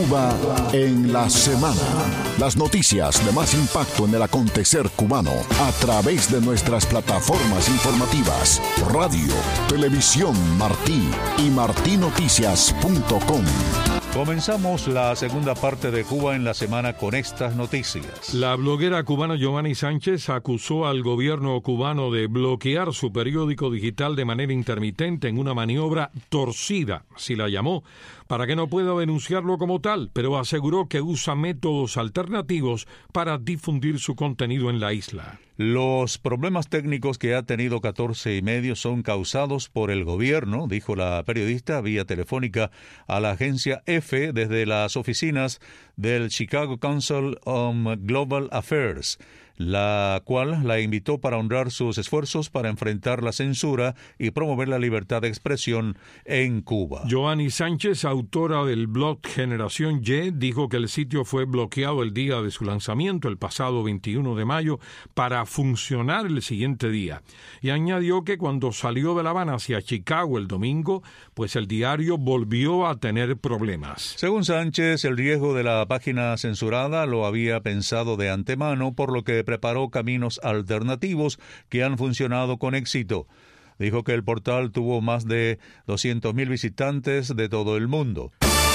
Cuba en la semana. Las noticias de más impacto en el acontecer cubano a través de nuestras plataformas informativas, radio, televisión Martí y martinoticias.com. Comenzamos la segunda parte de Cuba en la semana con estas noticias. La bloguera cubana Giovanni Sánchez acusó al gobierno cubano de bloquear su periódico digital de manera intermitente en una maniobra torcida, así la llamó, para que no pueda denunciarlo como tal, pero aseguró que usa métodos alternativos para difundir su contenido en la isla. Los problemas técnicos que ha tenido 14 y medio son causados por el gobierno, dijo la periodista vía telefónica a la agencia EFE desde las oficinas del Chicago Council on Global Affairs, la cual la invitó para honrar sus esfuerzos para enfrentar la censura y promover la libertad de expresión en Cuba. Giovanni Sánchez, autora del blog Generación Y, dijo que el sitio fue bloqueado el día de su lanzamiento, el pasado 21 de mayo, para funcionar el siguiente día. Y añadió que cuando salió de La Habana hacia Chicago el domingo, pues el diario volvió a tener problemas. Según Sánchez, el riesgo de la página censurada lo había pensado de antemano, por lo que preparó caminos alternativos que han funcionado con éxito. Dijo que el portal tuvo más de 200,000 visitantes de todo el mundo.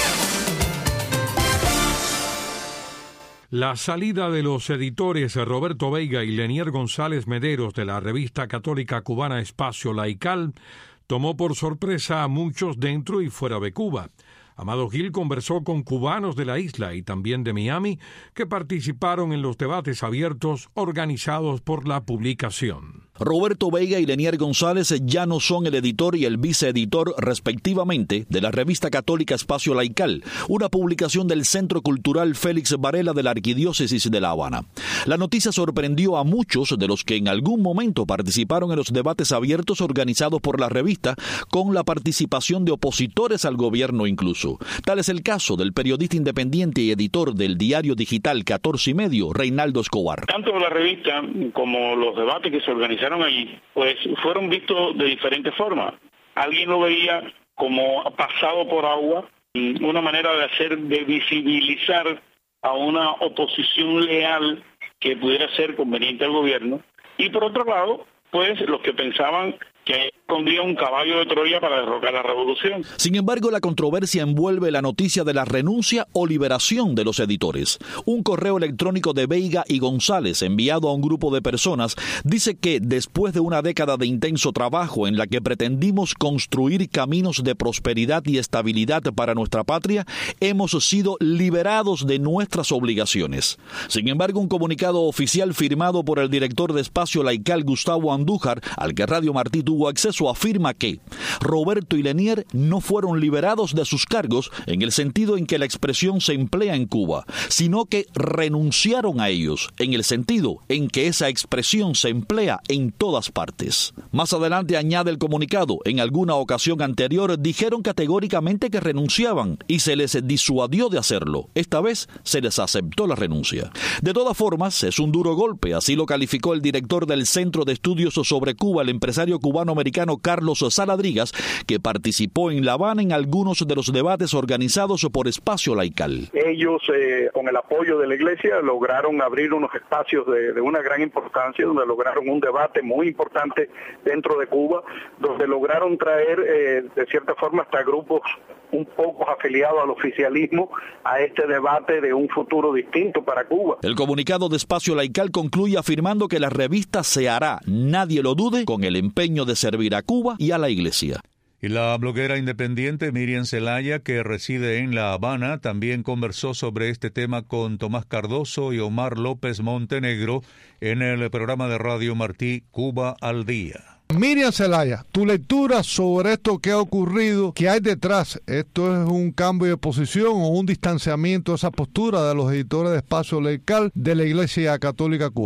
La salida de los editores Roberto Veiga y Lenier González Mederos de la revista católica cubana Espacio Laical tomó por sorpresa a muchos dentro y fuera de Cuba. Amado Gil conversó con cubanos de la isla y también de Miami que participaron en los debates abiertos organizados por la publicación. Roberto Veiga y Lenier González ya no son el editor y el viceeditor, respectivamente, de la revista católica Espacio Laical, una publicación del Centro Cultural Félix Varela de la Arquidiócesis de La Habana. La noticia sorprendió a muchos de los que en algún momento participaron en los debates abiertos organizados por la revista, con la participación de opositores al gobierno incluso. Tal es el caso del periodista independiente y editor del diario digital 14 y medio, Reinaldo Escobar. Tanto la revista como los debates que se organizaron allí, pues fueron vistos de diferentes formas. Alguien lo veía como pasado por agua, una manera de visibilizar a una oposición leal que pudiera ser conveniente al gobierno. Y por otro lado, pues los que pensaban que escondía un caballo de Troya para derrocar la revolución. Sin embargo, la controversia envuelve la noticia de la renuncia o liberación de los editores. Un correo electrónico de Veiga y González, enviado a un grupo de personas, dice que después de una década de intenso trabajo en la que pretendimos construir caminos de prosperidad y estabilidad para nuestra patria, hemos sido liberados de nuestras obligaciones. Sin embargo, un comunicado oficial firmado por el director de Espacio Laical, Gustavo Andújar, al que Radio Martí tuvo acceso, afirma que Roberto y Lenier no fueron liberados de sus cargos en el sentido en que la expresión se emplea en Cuba, sino que renunciaron a ellos en el sentido en que esa expresión se emplea en todas partes. Más adelante añade el comunicado, en alguna ocasión anterior dijeron categóricamente que renunciaban y se les disuadió de hacerlo. Esta vez se les aceptó la renuncia. De todas formas, es un duro golpe, así lo calificó el director del Centro de Estudios sobre Cuba, el empresario cubano-americano Carlos Saladrigas, que participó en La Habana en algunos de los debates organizados por Espacio Laical. Ellos, con el apoyo de la Iglesia, lograron abrir unos espacios de una gran importancia, donde lograron un debate muy importante dentro de Cuba, donde lograron traer, de cierta forma, hasta grupos un poco afiliados al oficialismo a este debate de un futuro distinto para Cuba. El comunicado de Espacio Laical concluye afirmando que la revista se hará, nadie lo dude, con el empeño de servir a Cuba y a la Iglesia. Y la bloguera independiente Miriam Zelaya, que reside en La Habana, también conversó sobre este tema con Tomás Cardoso y Omar López Montenegro en el programa de Radio Martí Cuba al Día. Miriam Zelaya, tu lectura sobre esto que ha ocurrido, ¿qué hay detrás? ¿Esto es un cambio de posición o un distanciamiento de esa postura de los editores de Espacio Laical de la Iglesia Católica Cubana? Sí,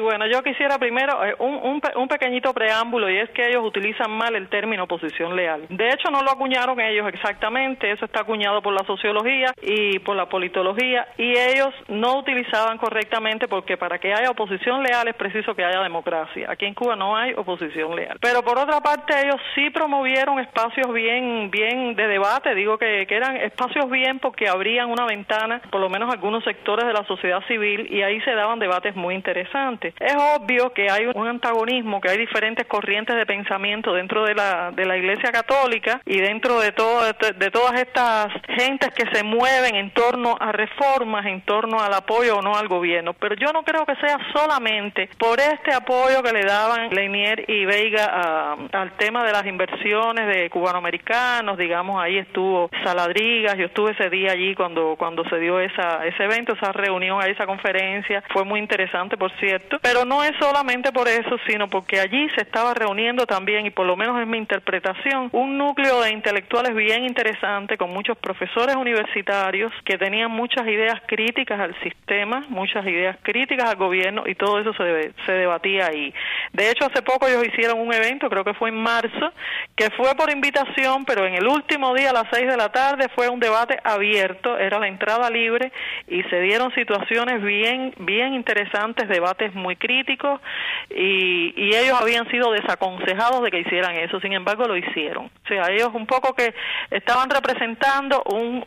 bueno, yo quisiera primero un pequeñito preámbulo, y es que ellos utilizan mal el término oposición leal. De hecho, no lo acuñaron ellos exactamente, eso está acuñado por la sociología y por la politología, y ellos no utilizaban correctamente, porque para que haya oposición leal es preciso que haya democracia. Aquí en Cuba no hay oposición leal. Pero por otra parte, ellos sí promovieron espacios bien de debate, digo que eran espacios bien porque abrían una ventana, por lo menos algunos sectores de la sociedad civil, y ahí se daban debates muy interesantes. Es obvio que hay un antagonismo, que hay diferentes corrientes de pensamiento dentro de la Iglesia Católica y dentro de todas estas gentes que se mueven en torno a reformas, en torno al apoyo o no al gobierno. Pero yo no creo que sea solamente por este apoyo que le daban Lanier y Veiga al tema de las inversiones de cubanoamericanos, digamos, ahí estuvo Saladrigas, yo estuve ese día allí cuando se dio ese evento, esa reunión, esa conferencia, fue muy interesante, por cierto, pero no es solamente por eso, sino porque allí se estaba reuniendo también, y por lo menos es mi interpretación, un núcleo de intelectuales bien interesante, con muchos profesores universitarios que tenían muchas ideas críticas al sistema, muchas ideas críticas al gobierno, y todo eso se debatía ahí. De hecho, hace poco ellos hicieron un evento, creo que fue en marzo, que fue por invitación, pero en el último día a las 6 de la tarde fue un debate abierto, era la entrada libre, y se dieron situaciones bien interesantes, debates muy críticos, y ellos habían sido desaconsejados de que hicieran eso, sin embargo lo hicieron. O sea, ellos un poco que estaban representando un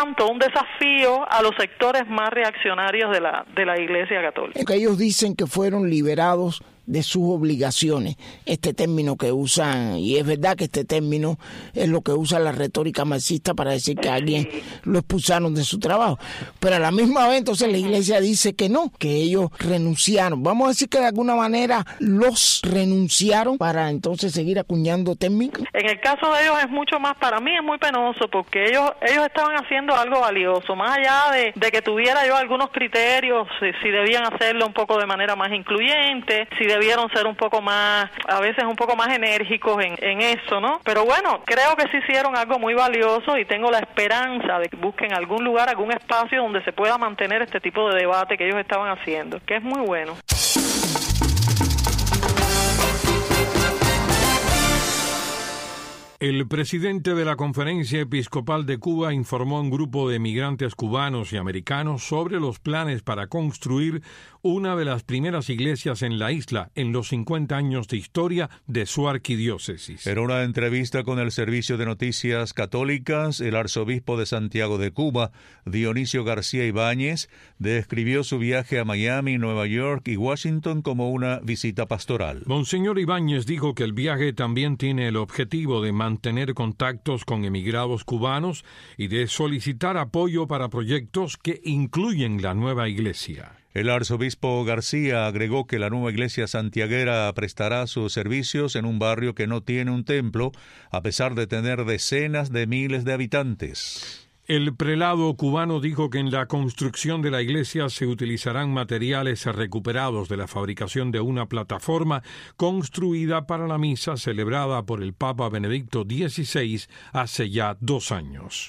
desafío a los sectores más reaccionarios de la Iglesia Católica. Ellos dicen que fueron liberados de sus obligaciones, este término que usan, y es verdad que este término es lo que usa la retórica marxista para decir que a alguien lo expulsaron de su trabajo, pero a la misma vez entonces la Iglesia dice que no, que ellos renunciaron. Vamos a decir que de alguna manera los renunciaron para entonces seguir acuñando términos. En el caso de ellos es mucho más, para mí es muy penoso, porque ellos estaban haciendo algo valioso, más allá de que tuviera yo algunos criterios, si debían hacerlo un poco de manera más incluyente, si debieron ser un poco más, a veces un poco más enérgicos en eso, ¿no? Pero bueno, creo que sí hicieron algo muy valioso, y tengo la esperanza de que busquen algún lugar, algún espacio donde se pueda mantener este tipo de debate que ellos estaban haciendo, que es muy bueno. El presidente de la Conferencia Episcopal de Cuba informó a un grupo de migrantes cubanos y americanos sobre los planes para construir una de las primeras iglesias en la isla en los 50 años de historia de su arquidiócesis. En una entrevista con el Servicio de Noticias Católicas, el arzobispo de Santiago de Cuba, Dionisio García Ibáñez, describió su viaje a Miami, Nueva York y Washington como una visita pastoral. Monseñor Ibáñez dijo que el viaje también tiene el objetivo de mantener contactos con emigrados cubanos y de solicitar apoyo para proyectos que incluyen la nueva iglesia. El arzobispo García agregó que la nueva iglesia santiaguera prestará sus servicios en un barrio que no tiene un templo, a pesar de tener decenas de miles de habitantes. El prelado cubano dijo que en la construcción de la iglesia se utilizarán materiales recuperados de la fabricación de una plataforma construida para la misa celebrada por el Papa Benedicto XVI hace ya 2 años.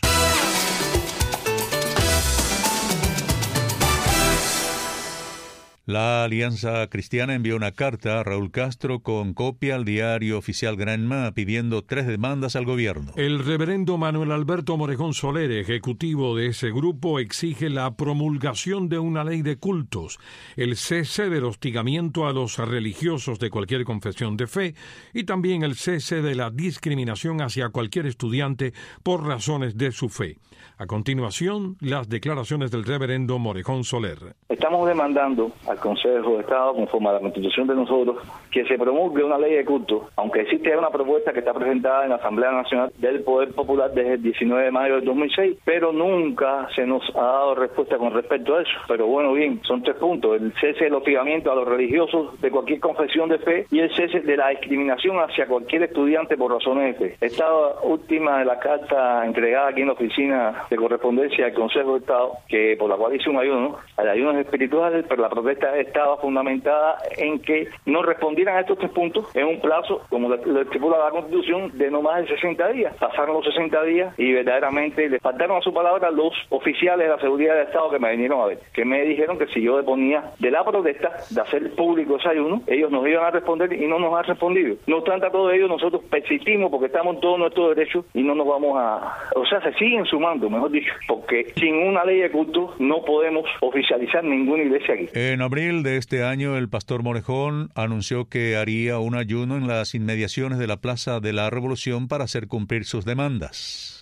La Alianza Cristiana envió una carta a Raúl Castro con copia al diario oficial Granma pidiendo 3 demandas al gobierno. El reverendo Manuel Alberto Morejón Soler, ejecutivo de ese grupo, exige la promulgación de una ley de cultos, el cese del hostigamiento a los religiosos de cualquier confesión de fe y también el cese de la discriminación hacia cualquier estudiante por razones de su fe. A continuación, las declaraciones del reverendo Morejón Soler. Estamos demandando al Consejo de Estado, conforme a la Constitución de nosotros, que se promulgue una ley de culto, aunque existe una propuesta que está presentada en la Asamblea Nacional del Poder Popular desde el 19 de mayo del 2006, pero nunca se nos ha dado respuesta con respecto a eso. Pero bueno, bien, son 3 puntos: el cese del hostigamiento a los religiosos de cualquier confesión de fe y el cese de la discriminación hacia cualquier estudiante por razones de fe. Esta última de la carta entregada aquí en la oficina de correspondencia del Consejo de Estado, que por la cual hice un ayuno, el ayuno es espiritual, pero la protesta protesta estaba fundamentada en que no respondieran a estos 3 puntos en un plazo, como lo estipula la Constitución, de no más de 60 días. Pasaron los 60 días y verdaderamente le faltaron a su palabra los oficiales de la seguridad del Estado que me vinieron a ver, que me dijeron que si yo deponía de la protesta, de hacer público ese ayuno, ellos nos iban a responder y no nos han respondido. No obstante, a todo ello nosotros persistimos porque estamos en todos nuestros derechos y no nos vamos a... O sea, se siguen sumando, mejor dicho, porque sin una ley de culto no podemos oficializar ninguna iglesia aquí. En abril de este año, el pastor Morejón anunció que haría un ayuno en las inmediaciones de la Plaza de la Revolución para hacer cumplir sus demandas.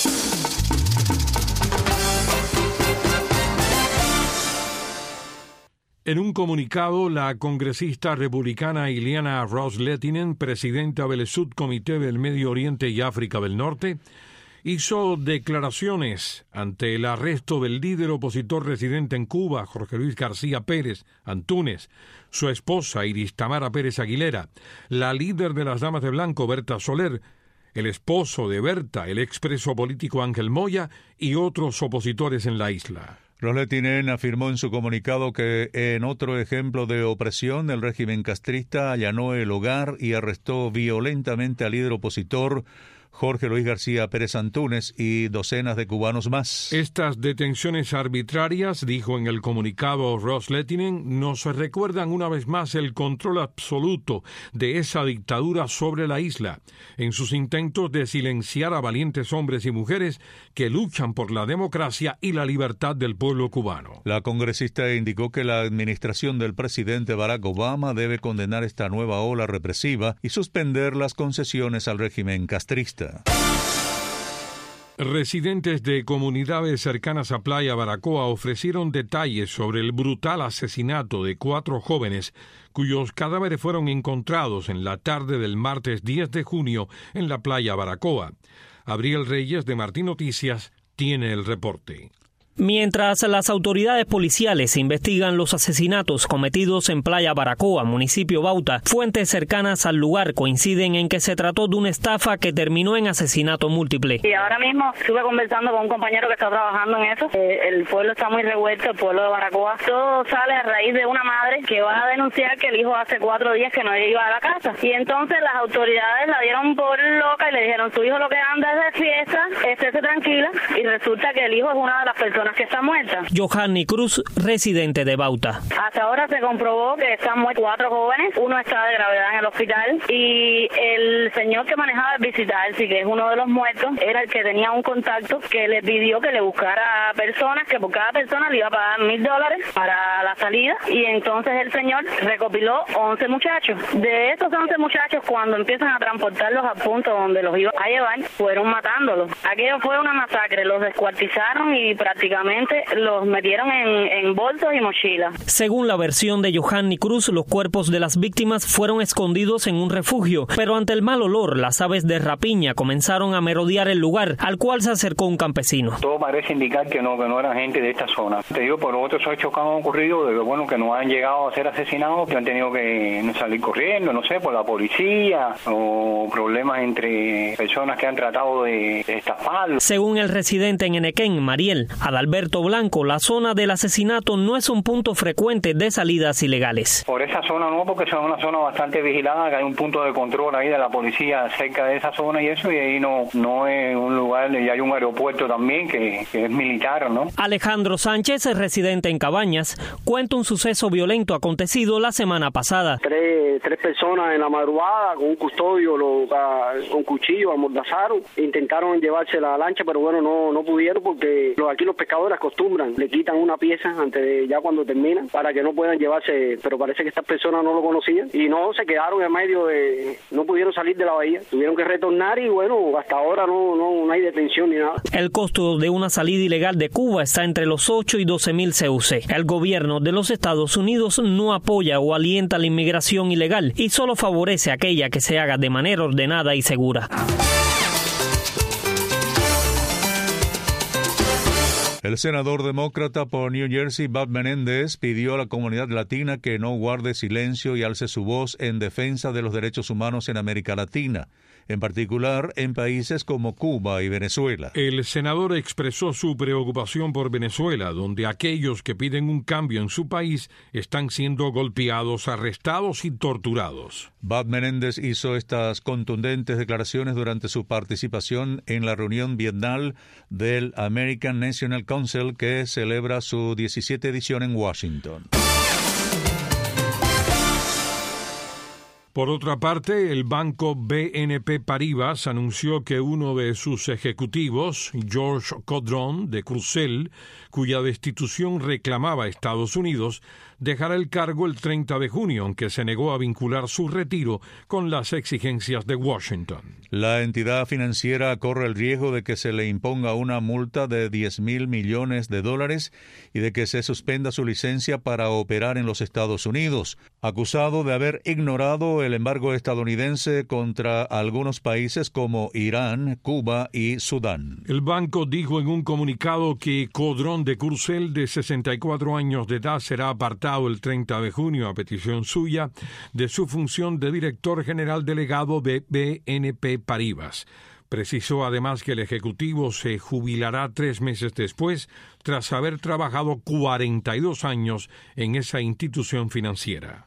En un comunicado, la congresista republicana Ileana Ros-Lehtinen, presidenta del Subcomité del Medio Oriente y África del Norte, hizo declaraciones ante el arresto del líder opositor residente en Cuba, Jorge Luis García Pérez Antúnez, su esposa Iris Tamara Pérez Aguilera, la líder de las Damas de Blanco, Berta Soler, el esposo de Berta, el expreso político Ángel Moya, y otros opositores en la isla. Ros-Lehtinen afirmó en su comunicado que en otro ejemplo de opresión, el régimen castrista allanó el hogar y arrestó violentamente al líder opositor Jorge Luis García Pérez Antúnez y docenas de cubanos más. Estas detenciones arbitrarias, dijo en el comunicado Ros-Lehtinen, nos recuerdan una vez más el control absoluto de esa dictadura sobre la isla, en sus intentos de silenciar a valientes hombres y mujeres que luchan por la democracia y la libertad del pueblo cubano. La congresista indicó que la administración del presidente Barack Obama debe condenar esta nueva ola represiva y suspender las concesiones al régimen castrista. Residentes de comunidades cercanas a Playa Baracoa ofrecieron detalles sobre el brutal asesinato de 4 jóvenes cuyos cadáveres fueron encontrados en la tarde del martes 10 de junio en la Playa Baracoa. Abriel Reyes, de Martín Noticias, tiene el reporte. Mientras las autoridades policiales investigan los asesinatos cometidos en Playa Baracoa, municipio Bauta, fuentes cercanas al lugar coinciden en que se trató de una estafa que terminó en asesinato múltiple. Y ahora mismo estuve conversando con un compañero que está trabajando en eso. El pueblo está muy revuelto, el pueblo de Baracoa. Todo sale a raíz de una madre que va a denunciar que el hijo hace 4 días que no iba a la casa. Y entonces las autoridades la dieron por loca y le dijeron, su hijo lo que anda es de fiesta, estése tranquila. Y resulta que el hijo es una de las personas que está muerta. Johanny Cruz, residente de Bauta. Hasta ahora se comprobó que están muertos 4 jóvenes, uno está de gravedad en el hospital y el señor que manejaba el Visitalsi, que es uno de los muertos, era el que tenía un contacto que le pidió que le buscara personas, que por cada persona le iba a pagar $1,000 para la salida, y entonces el señor recopiló 11 muchachos. De esos 11 muchachos, cuando empiezan a transportarlos al punto donde los iban a llevar, fueron matándolos. Aquello fue una masacre, los descuartizaron y prácticamente los metieron en bolsos y mochilas. Según la versión de Johanny Cruz, los cuerpos de las víctimas fueron escondidos en un refugio, pero ante el mal olor, las aves de rapiña comenzaron a merodear el lugar, al cual se acercó un campesino. Todo parece indicar que no eran gente de esta zona. Te digo, por otros hechos que han ocurrido, de bueno, que no han llegado a ser asesinados, que han tenido que salir corriendo, no sé, por la policía, o problemas entre personas que han tratado de estafarlos. Según el residente en Enequén, Mariel Adalberto Blanco, la zona del asesinato no es un punto frecuente de salidas ilegales. Por esa zona no, porque es una zona bastante vigilada, que hay un punto de control ahí de la policía cerca de esa zona y eso, y ahí no es un lugar, y hay un aeropuerto también que es militar, ¿no? Alejandro Sánchez, residente en Cabañas, cuenta un suceso violento acontecido la semana pasada. Tres personas en la madrugada con un custodio, con cuchillo, amordazaron, intentaron llevarse la lancha, pero bueno, no pudieron porque aquí los pescadores acostumbran, le quitan una pieza antes de ya cuando terminan para que no puedan llevarse, pero parece que estas personas no lo conocían y no se quedaron en medio no pudieron salir de la bahía, tuvieron que retornar y bueno, hasta ahora no hay detención ni nada. El costo de una salida ilegal de Cuba está entre los 8 y 12,000 CUC. El gobierno de los Estados Unidos no apoya o alienta la inmigración ilegal y solo favorece aquella que se haga de manera ordenada y segura. El senador demócrata por New Jersey, Bob Menéndez, pidió a la comunidad latina que no guarde silencio y alce su voz en defensa de los derechos humanos en América Latina. en particular en países como Cuba y Venezuela. El senador expresó su preocupación por Venezuela, donde aquellos que piden un cambio en su país están siendo golpeados, arrestados y torturados. Bud Menéndez hizo estas contundentes declaraciones durante su participación en la reunión bienal del American National Council, que celebra su 17ª edición en Washington. Por otra parte, el banco BNP Paribas anunció que uno de sus ejecutivos, George Caudron de Cruzell, cuya destitución reclamaba Estados Unidos, dejará el cargo el 30 de junio, aunque se negó a vincular su retiro con las exigencias de Washington. La entidad financiera corre el riesgo de que se le imponga una multa de $10,000 millones y de que se suspenda su licencia para operar en los Estados Unidos, acusado de haber ignorado el embargo estadounidense contra algunos países como Irán, Cuba y Sudán. El banco dijo en un comunicado que Caudron de Cruzell, de 64 años de edad, será apartado el 30 de junio a petición suya de su función de director general delegado de BNP Paribas. Precisó además que el ejecutivo se jubilará 3 meses después, tras haber trabajado 42 años en esa institución financiera.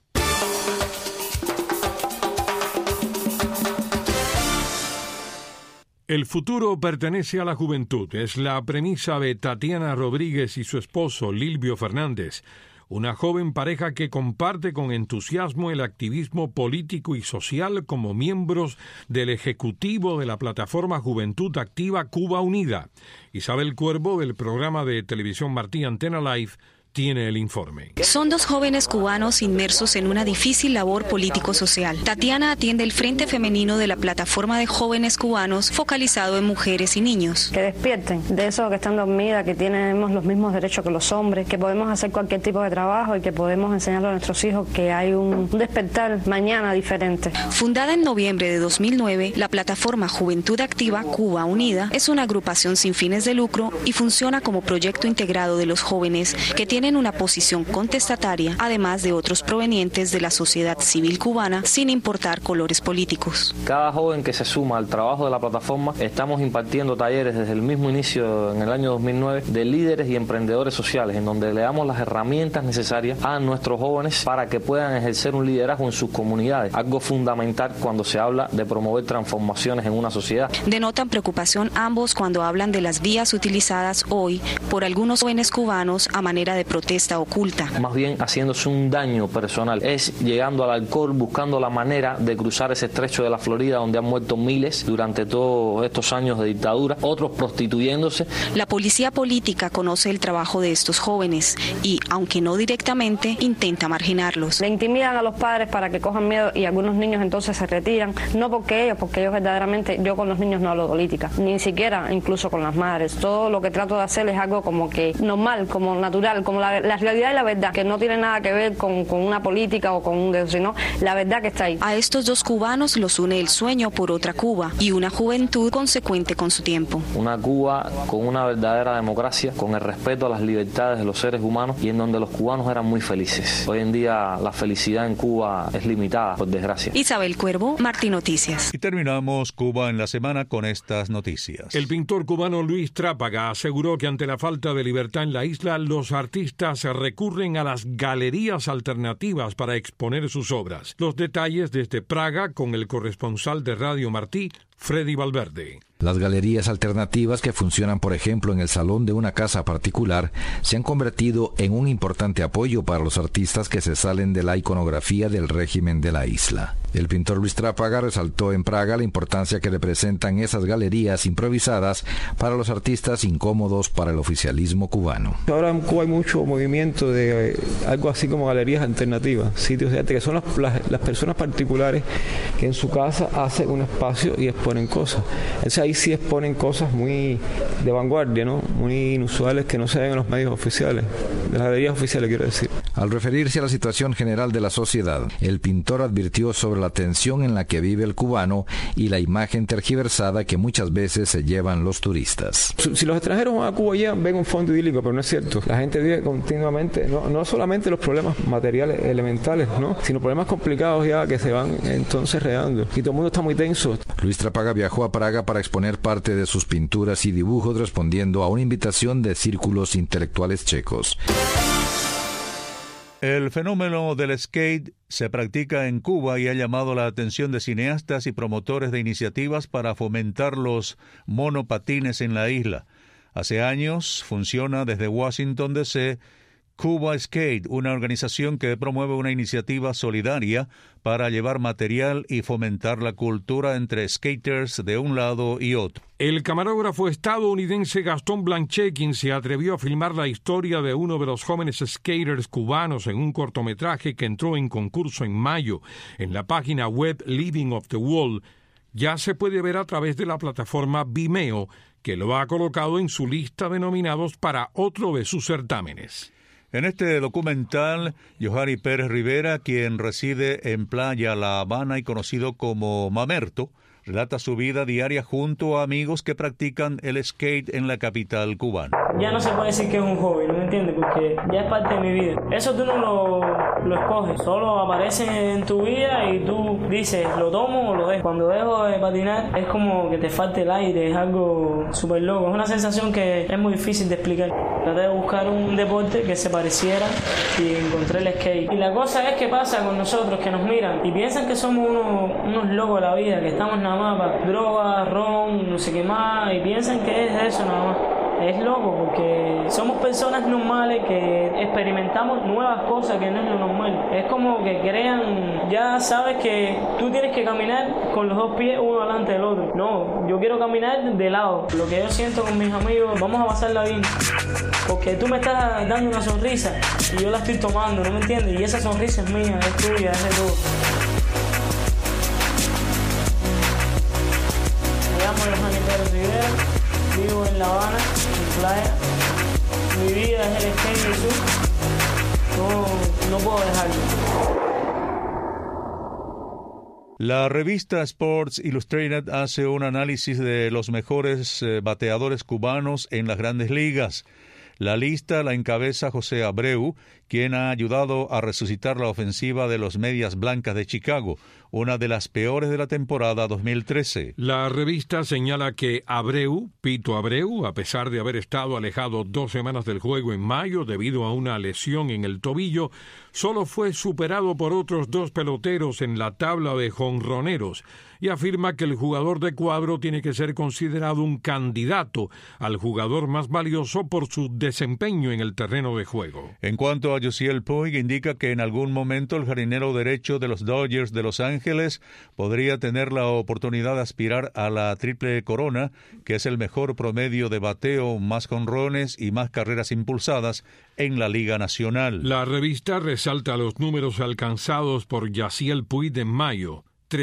El futuro pertenece a la juventud. Es la premisa de Tatiana Rodríguez y su esposo Lilvio Fernández, una joven pareja que comparte con entusiasmo el activismo político y social como miembros del ejecutivo de la plataforma Juventud Activa Cuba Unida. Isabel Cuervo, del programa de televisión Martí Antena Live, tiene el informe. Son 2 jóvenes cubanos inmersos en una difícil labor político-social. Tatiana atiende el Frente Femenino de la Plataforma de Jóvenes Cubanos, focalizado en mujeres y niños. Que despierten de eso que están dormidas, que tenemos los mismos derechos que los hombres, que podemos hacer cualquier tipo de trabajo y que podemos enseñarle a nuestros hijos que hay un despertar mañana diferente. Fundada en noviembre de 2009, la Plataforma Juventud Activa Cuba Unida es una agrupación sin fines de lucro y funciona como proyecto integrado de los jóvenes que tienen una posición contestataria, además de otros provenientes de la sociedad civil cubana, sin importar colores políticos. Cada joven que se suma al trabajo de la plataforma, estamos impartiendo talleres desde el mismo inicio en el año 2009 de líderes y emprendedores sociales, en donde le damos las herramientas necesarias a nuestros jóvenes para que puedan ejercer un liderazgo en sus comunidades, algo fundamental cuando se habla de promover transformaciones en una sociedad. Denotan preocupación ambos cuando hablan de las vías utilizadas hoy por algunos jóvenes cubanos a manera de protesta oculta. Más bien haciéndose un daño personal, es llegando al alcohol, buscando la manera de cruzar ese estrecho de la Florida donde han muerto miles durante todos estos años de dictadura, otros prostituyéndose. La policía política conoce el trabajo de estos jóvenes y, aunque no directamente, intenta marginarlos. Le intimidan a los padres para que cojan miedo y algunos niños entonces se retiran, no porque ellos verdaderamente, yo con los niños no hablo de política, ni siquiera incluso con las madres. Todo lo que trato de hacer es algo como que normal, como natural, como la realidad y la verdad, que no tiene nada que ver con una política o con un dedo, sino la verdad que está ahí. A estos 2 cubanos los une el sueño por otra Cuba y una juventud consecuente con su tiempo. Una Cuba con una verdadera democracia, con el respeto a las libertades de los seres humanos y en donde los cubanos eran muy felices. Hoy en día la felicidad en Cuba es limitada, por desgracia. Isabel Cuervo, Martí Noticias. Y terminamos Cuba en la semana con estas noticias. El pintor cubano Luis Trápaga aseguró que ante la falta de libertad en la isla, los artistas recurren a las galerías alternativas para exponer sus obras. Los detalles desde Praga con el corresponsal de Radio Martí, Freddy Valverde. Las galerías alternativas, que funcionan por ejemplo en el salón de una casa particular, se han convertido en un importante apoyo para los artistas que se salen de la iconografía del régimen de la isla. El pintor Luis Trápaga resaltó en Praga la importancia que representan esas galerías improvisadas para los artistas incómodos para el oficialismo cubano. Ahora en Cuba hay mucho movimiento de algo así como galerías alternativas, sitios de arte, que son las personas particulares que en su casa hacen un espacio y exponen exponen cosas. Entonces ahí sí exponen cosas muy de vanguardia, ¿no? Muy inusuales que no se ven en los medios oficiales, de las galerías oficiales, quiero decir. Al referirse a la situación general de la sociedad, el pintor advirtió sobre la tensión en la que vive el cubano y la imagen tergiversada que muchas veces se llevan los turistas. Si los extranjeros van a Cuba ya ven un fondo idílico, pero no es cierto. La gente vive continuamente, no solamente los problemas materiales elementales, ¿no? Sino problemas complicados ya que se van entonces regando. Y todo el mundo está muy tenso. Luis Trapaga viajó a Praga para exponer parte de sus pinturas y dibujos respondiendo a una invitación de círculos intelectuales checos. El fenómeno del skate se practica en Cuba y ha llamado la atención de cineastas y promotores de iniciativas para fomentar los monopatines en la isla. Hace años funciona desde Washington, D.C., Cuba Skate, una organización que promueve una iniciativa solidaria para llevar material y fomentar la cultura entre skaters de un lado y otro. El camarógrafo estadounidense Gastón Blanchet, quien se atrevió a filmar la historia de uno de los jóvenes skaters cubanos en un cortometraje que entró en concurso en mayo en la página web Living of the Wall, ya se puede ver a través de la plataforma Vimeo, que lo ha colocado en su lista de nominados para otro de sus certámenes. En este documental, Johari Pérez Rivera, quien reside en Playa La Habana y conocido como Mamerto, relata su vida diaria junto a amigos que practican el skate en la capital cubana. Ya no se puede decir que es un hobby, ¿no me entiendes? Porque ya es parte de mi vida. Eso tú no lo escoges, solo aparece en tu vida y tú dices, ¿lo tomo o lo dejo? Cuando dejo de patinar es como que te falta el aire, es algo súper loco. Es una sensación que es muy difícil de explicar. Traté de buscar un deporte que se pareciera y encontré el skate. Y la cosa es que pasa con nosotros, que nos miran y piensan que somos unos locos de la vida, que estamos nada más para drogas, ron, no sé qué más, y piensan que es eso nada más. Es loco porque somos personas normales que experimentamos nuevas cosas que no es lo normal. Es como que crean, ya sabes que tú tienes que caminar con los dos pies uno delante del otro. No, yo quiero caminar de lado. Lo que yo siento con mis amigos, vamos a pasarla bien. Porque tú me estás dando una sonrisa y yo la estoy tomando, ¿no me entiendes? Y esa sonrisa es mía, es tuya, es de todos. Me llamo Johari Pérez Rivera, vivo en La Habana, en Playa. Mi vida es el skate y el surf. No puedo dejarlo. La revista Sports Illustrated hace un análisis de los mejores bateadores cubanos en las grandes ligas. La lista la encabeza José Abreu, quien ha ayudado a resucitar la ofensiva de los Medias Blancas de Chicago, una de las peores de la temporada 2013. La revista señala que Pito Abreu, a pesar de haber estado alejado 2 semanas del juego en mayo debido a una lesión en el tobillo, solo fue superado por otros 2 peloteros en la tabla de jonroneros y afirma que el jugador de cuadro tiene que ser considerado un candidato al jugador más valioso por su desempeño en el terreno de juego. En cuanto a Yosiel Puig, indica que en algún momento el jardinero derecho de los Dodgers de Los Ángeles podría tener la oportunidad de aspirar a la triple corona, que es el mejor promedio de bateo, más jonrones y más carreras impulsadas en la Liga Nacional. La revista resalta los números alcanzados por Yasiel Puig en mayo: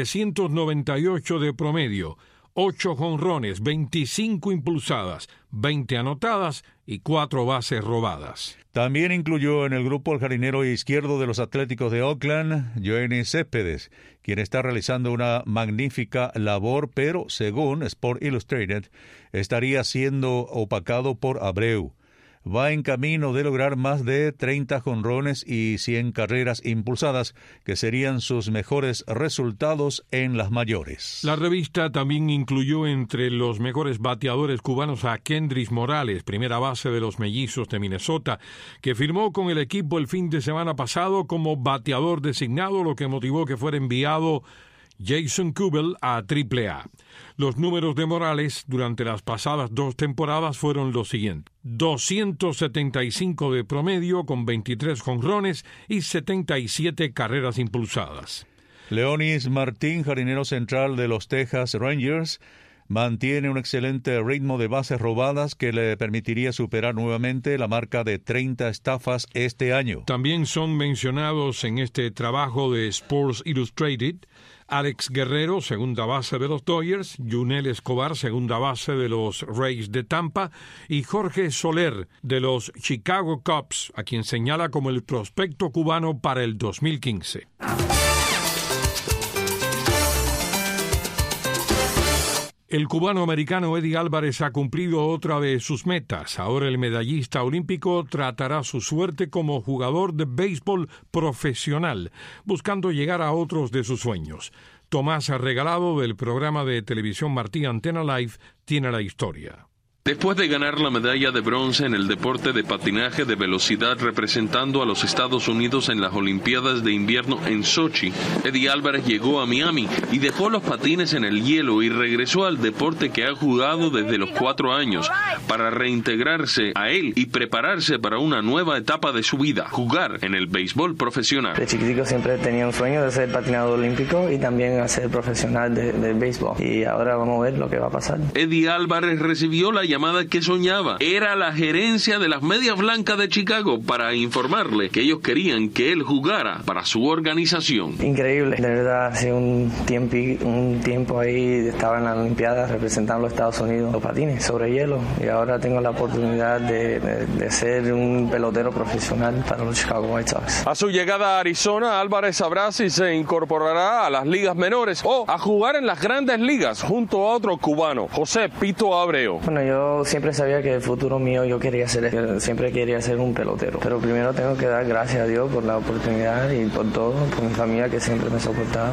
398 de promedio, 8 jonrones, 25 impulsadas, 20 anotadas y 4 bases robadas. También incluyó en el grupo al jardinero izquierdo de los Atléticos de Oakland, Yoenis Céspedes, quien está realizando una magnífica labor, pero según Sport Illustrated, estaría siendo opacado por Abreu. Va en camino de lograr más de 30 jonrones y 100 carreras impulsadas, que serían sus mejores resultados en las mayores. La revista también incluyó entre los mejores bateadores cubanos a Kendrys Morales, primera base de los Mellizos de Minnesota, que firmó con el equipo el fin de semana pasado como bateador designado, lo que motivó que fuera enviado Jason Kubel a AAA. Los números de Morales durante las pasadas 2 temporadas fueron los siguientes: 275 de promedio con 23 jonrones y 77 carreras impulsadas. Leonis Martín, jardinero central de los Texas Rangers, mantiene un excelente ritmo de bases robadas que le permitiría superar nuevamente la marca de 30 estafas este año. También son mencionados en este trabajo de Sports Illustrated Alex Guerrero, segunda base de los Dodgers, Yunel Escobar, segunda base de los Rays de Tampa, y Jorge Soler, de los Chicago Cubs, a quien señala como el prospecto cubano para el 2015. El cubano-americano Eddie Álvarez ha cumplido otra vez sus metas. Ahora el medallista olímpico tratará su suerte como jugador de béisbol profesional, buscando llegar a otros de sus sueños. Tomás Regalado, del programa de televisión Martí Antena Live, tiene la historia. Después de ganar la medalla de bronce en el deporte de patinaje de velocidad representando a los Estados Unidos en las Olimpiadas de Invierno en Sochi, Eddie Álvarez llegó a Miami y dejó los patines en el hielo y regresó al deporte que ha jugado desde los 4 años para reintegrarse a él y prepararse para una nueva etapa de su vida, jugar en el béisbol profesional. De chiquitico siempre tenía un sueño de ser patinador olímpico y también ser profesional del béisbol, y ahora vamos a ver lo que va a pasar. Eddie Álvarez recibió la llamada que soñaba. Era la gerencia de las Medias Blancas de Chicago para informarle que ellos querían que él jugara para su organización. Increíble, de verdad, hace un tiempo ahí estaba en la Olimpiada representando a los Estados Unidos los patines sobre hielo, y ahora tengo la oportunidad de ser un pelotero profesional para los Chicago White Sox. A su llegada a Arizona, Álvarez sabrá si se incorporará a las ligas menores o a jugar en las grandes ligas junto a otro cubano, José Pito Abreu. Bueno, yo siempre sabía que el futuro mío siempre quería ser un pelotero, pero primero tengo que dar gracias a Dios por la oportunidad y por todo, por mi familia que siempre me soportaba.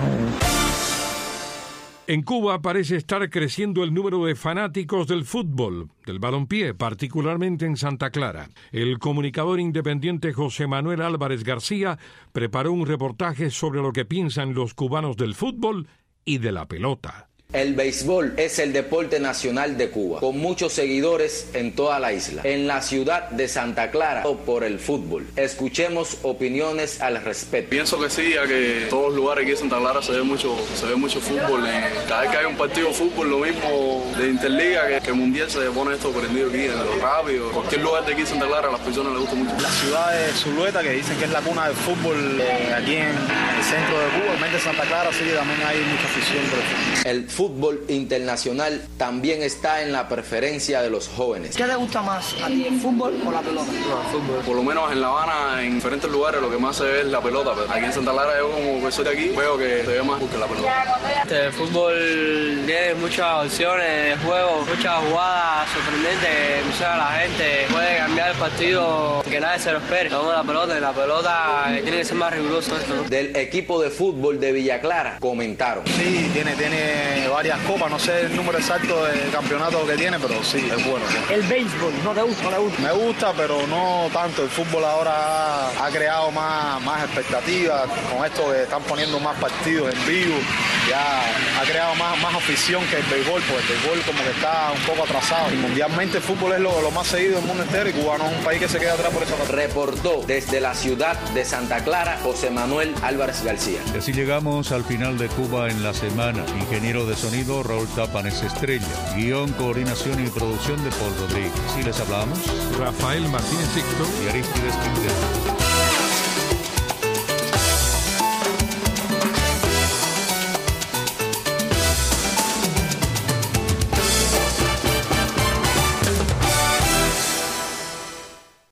En Cuba parece estar creciendo el número de fanáticos del fútbol, del balompié, particularmente en Santa Clara. El comunicador independiente José Manuel Álvarez García preparó un reportaje sobre lo que piensan los cubanos del fútbol y de la pelota. El béisbol es el deporte nacional de Cuba, con muchos seguidores en toda la isla. En la ciudad de Santa Clara, por el fútbol. Escuchemos opiniones al respecto. Pienso que sí, ya que en todos los lugares aquí en Santa Clara se ve mucho fútbol. Cada vez que hay un partido de fútbol, lo mismo de Interliga que Mundial, se pone esto prendido aquí en los rápidos. Cualquier lugar de aquí en Santa Clara a las personas les gusta mucho. La ciudad de Zulueta, que dicen que es la cuna del fútbol aquí en el centro de Cuba, en Santa Clara, sí, también hay mucha afición por el fútbol. El fútbol internacional también está en la preferencia de los jóvenes. ¿Qué te gusta más, a ti, el fútbol o la pelota? No, el fútbol. Por lo menos en La Habana, en diferentes lugares, lo que más se ve es la pelota. Pero aquí en Santa Clara, yo como soy de aquí, veo que se ve más que la pelota. El fútbol tiene muchas opciones de juego, muchas jugadas sorprendentes que emociona a la gente. Puede cambiar el partido que nadie se lo espere. Como la pelota tiene que ser más riguroso esto, ¿no? Del equipo de fútbol de Villa Clara comentaron. Sí, tiene varias copas, no sé el número exacto de campeonato que tiene, pero sí, es bueno. ¿El béisbol no te gusta? Me gusta, pero no tanto. El fútbol ahora ha creado más expectativas, con esto que están poniendo más partidos en vivo, ya ha creado más afición que el béisbol, porque el béisbol como que está un poco atrasado. Y mundialmente el fútbol es lo más seguido del mundo entero, y Cuba no es un país que se queda atrás por eso. Reportó desde la ciudad de Santa Clara, José Manuel Álvarez García. Y así llegamos al final de Cuba en la semana. Ingeniero de sonido Raúl Tapanes Estrella. Guión, coordinación y producción de Paul Rodríguez. Y les hablamos Rafael Martínez Sixto y Aristides Quintero.